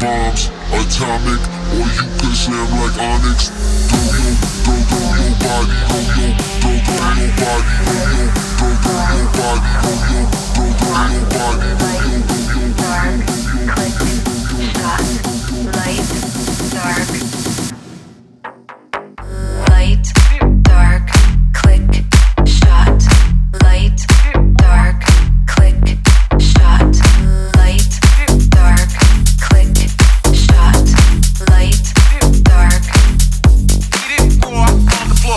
bombs, atomic, or you can slam like Onyx. Throw your body, throw your body, throw your body, throw your body, throw your body, light, dark, click, shot, light, dark, click, shot, light, dark, click, shot, light, dark. Get it, boy, on the floor.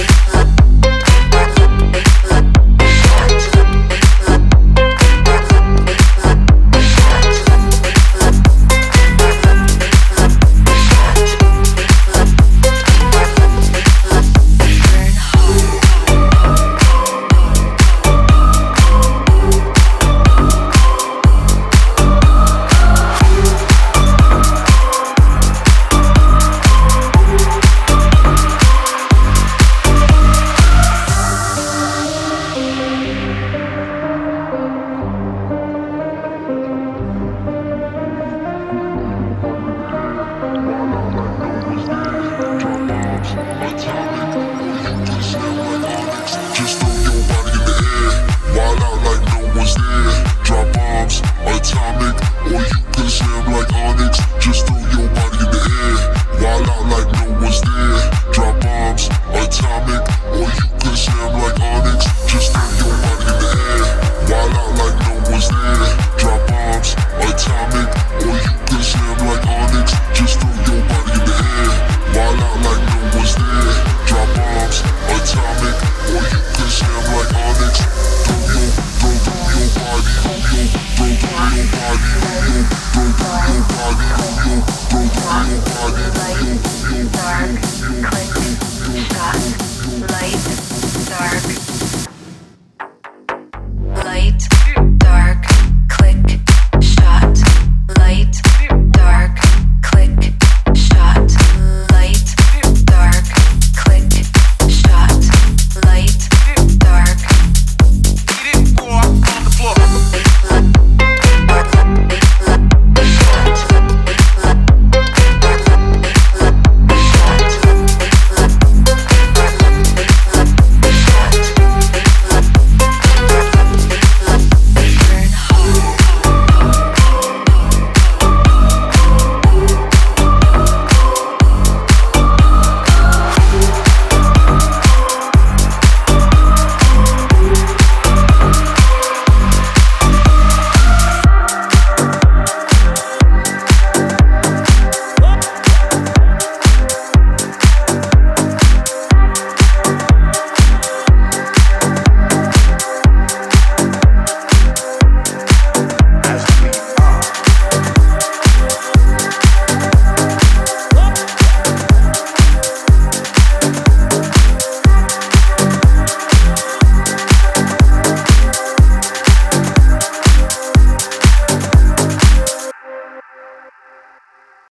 Just throw your body in the air, wild out like no one's there. Drop bombs, atomic, or you can slam like Onyx. Just